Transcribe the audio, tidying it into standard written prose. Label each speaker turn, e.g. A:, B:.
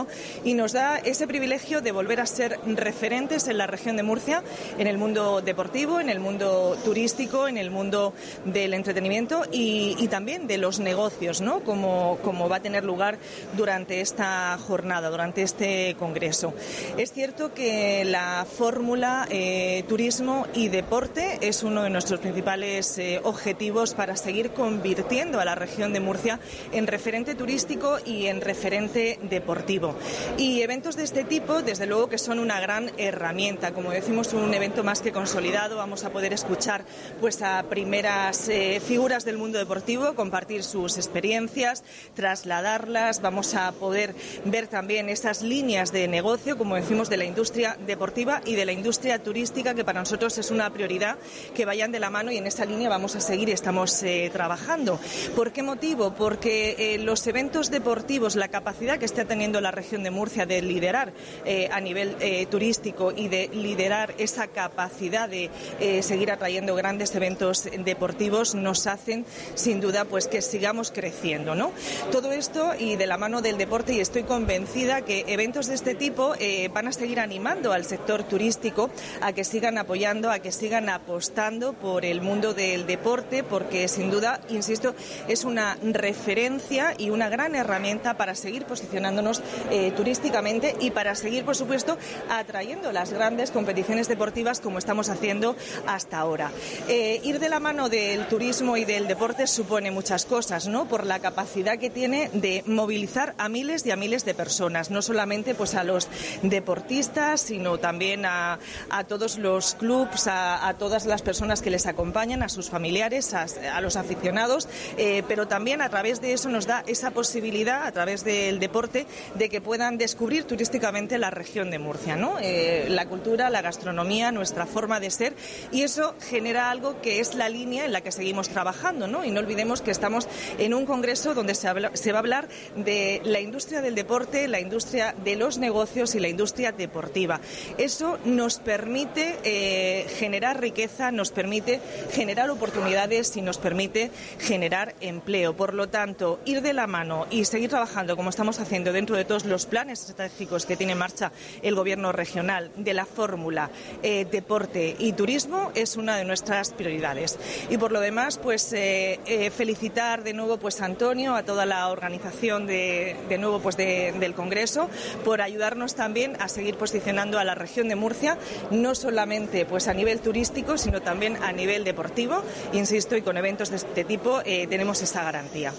A: y nos da ese privilegio de volver a ser referentes en la región de Murcia, en el mundo deportivo, en el mundo turístico, en el mundo del entretenimiento y también de los negocios, ¿no? Como va a tener lugar durante esta jornada, durante este congreso. Es cierto que la fórmula turismo y deporte es uno de nuestros principales objetivos para seguir convirtiendo a la región de Murcia en referente turístico y en referente deportivo. Y eventos de este tipo, desde luego que son una gran herramienta. Como decimos, un evento más que consolidado. Vamos a poder escuchar pues a primeras figuras del mundo deportivo, compartir sus experiencias, trasladarlas. Vamos a poder ver también esas líneas de negocio, como decimos, de la industria deportiva y de la industria turística, que para nosotros es una prioridad que vayan de la mano, y en esa línea vamos a seguir y estamos trabajando. ¿Por qué motivo? Porque los eventos deportivos, la capacidad que está teniendo la región de Murcia de liderar a nivel turístico y de liderar esa capacidad de seguir atrayendo grandes eventos deportivos, nos hacen sin duda pues que sigamos creciendo, ¿no? Todo esto y de la mano del deporte, y estoy convencida que eventos de este tipo van a seguir animando al sector turístico a que sigan apoyando, a que sigan apostando por el mundo del deporte, porque sin duda, insisto, es una referencia y una gran herramienta para seguir posicionándonos turísticamente y para seguir, por supuesto, atrayendo las grandes competiciones deportivas como estamos haciendo hasta ahora. Ir de la mano del turismo y del deporte supone muchas cosas, ¿no? Por la capacidad que tiene de movilizar a miles y a miles de personas, no solamente pues a los deportistas, sino también a todos los clubs, a todas las personas que les acompañan, a sus familiares, a los aficionados, pero también a través de eso nos da esa posibilidad, a través del deporte, de que puedan descubrir turísticamente la región de Murcia, ¿no? La cultura, la gastronomía, nuestra forma de ser, y eso genera algo que es la línea en la que seguimos trabajando, ¿no? Y no olvidemos que estamos en un congreso donde se va a hablar de la industria del deporte, la industria de los negocios y la industria deportiva. Eso nos permite generar riqueza, nos permite generar oportunidades y nos permite generar empleo. Por lo tanto, ir de la mano y seguir trabajando como estamos haciendo dentro de todos los planes estratégicos que tiene en marcha el Gobierno regional de la fórmula deporte y turismo es una de nuestras prioridades. Y por lo demás, pues felicitar de nuevo pues a Antonio, a toda la organización del Congreso, por ayudarnos también a seguir posicionando a la región de Murcia, no solamente pues a nivel turístico, sino también a nivel deportivo. Insisto, y con eventos de este tipo tenemos esa garantía.